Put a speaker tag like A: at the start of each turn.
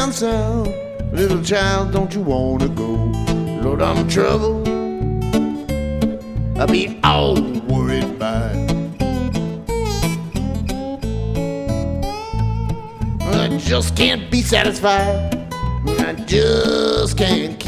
A: down south. Little child, don't you wanna go? Lord, I'm in trouble. I'll be all worried by. I just can't be satisfied. I just can't